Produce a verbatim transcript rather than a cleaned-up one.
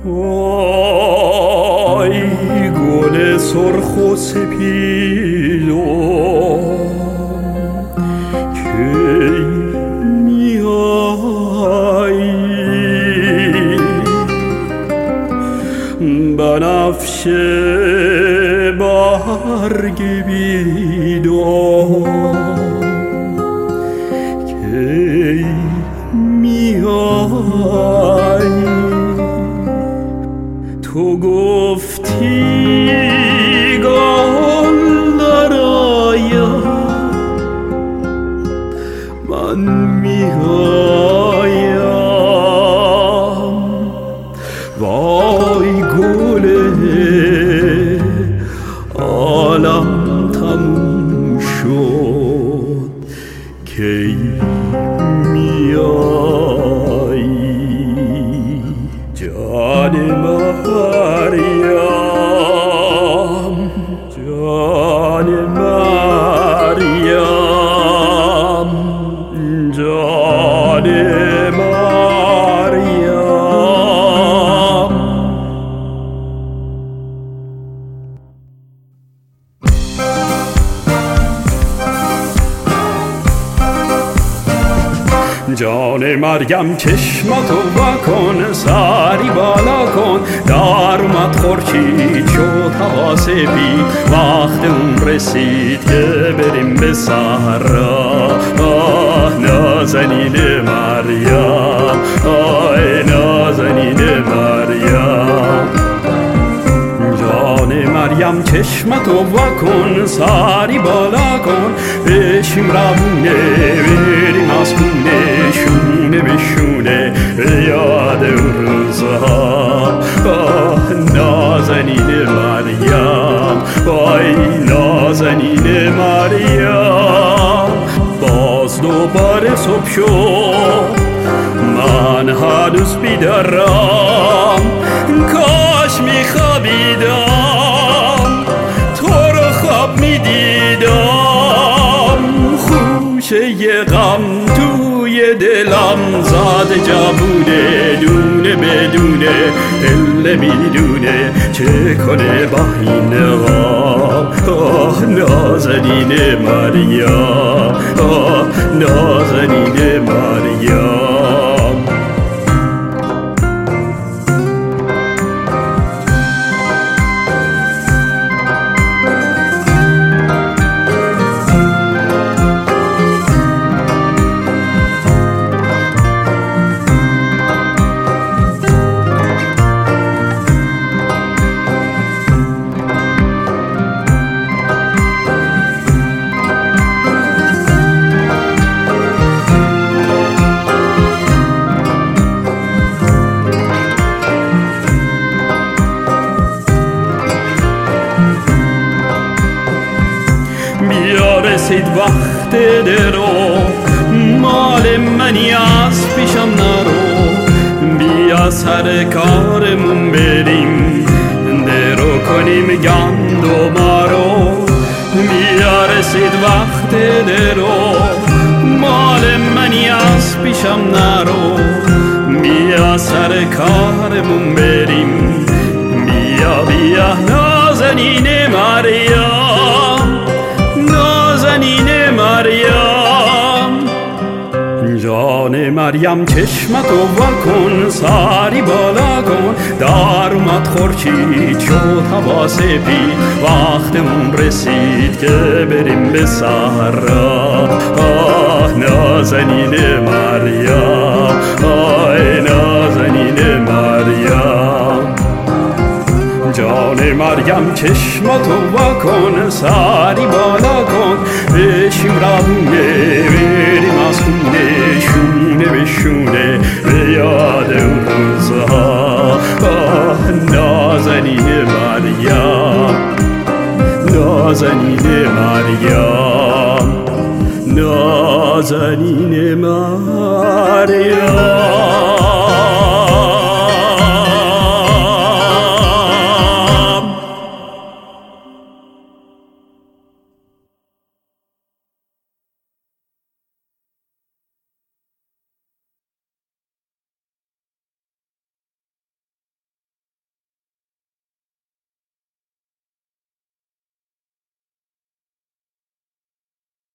وای گل سرخ و سپیدم کی میایی بنفش برگ بیدم کی میایی تو گفتی گل درایم من میایم وای گل عالم تموم شد کی میایی جان مریم جان مریم جان مریم جان مریم چشمتو بکن سری بالا کن در اومد خورشید شد هوا سپید وقت اون رسید که بریم به صحرا آه نازنین مریم آه نازنین مریم جان مریم چشمتو بکن سری بالا کن بشیم روونه بریم از خونه شونه به شونه یاد اون روزها آه نازنین مریم وای نازنین مریم باز دوباره صبح شد من هنوز بیدارم کاش میخوابیدم تو رو خواب میدیدم خوشه غم توی دلم زده جوونه دونه بدونه دل میدونه چه کنه با این غم آه نازنین مریم آه نازنین مریم رسید وقت درو مال منی از پیشم نرو بیا سر کارمون بریم درو کنیم گند و مارو بیا رسید وقت درو مال منی از پیشم نرو بیا سر کارمون بریم بیا بیا نازنین مریم نازنین مریم جان مریم چشمتو بکن سری بالا کن در اومد خورشید شد هوا سپید وقتمون رسید که بریم به صحرا آه نازنین مریم آه نازنین مریم جان مریم چشمتو بکن سری بالا کن بشیم روونه بریم از خونه شونه به شونه به یاد اون روزها آه نازنین مریم نازنین مریم نازنین مریم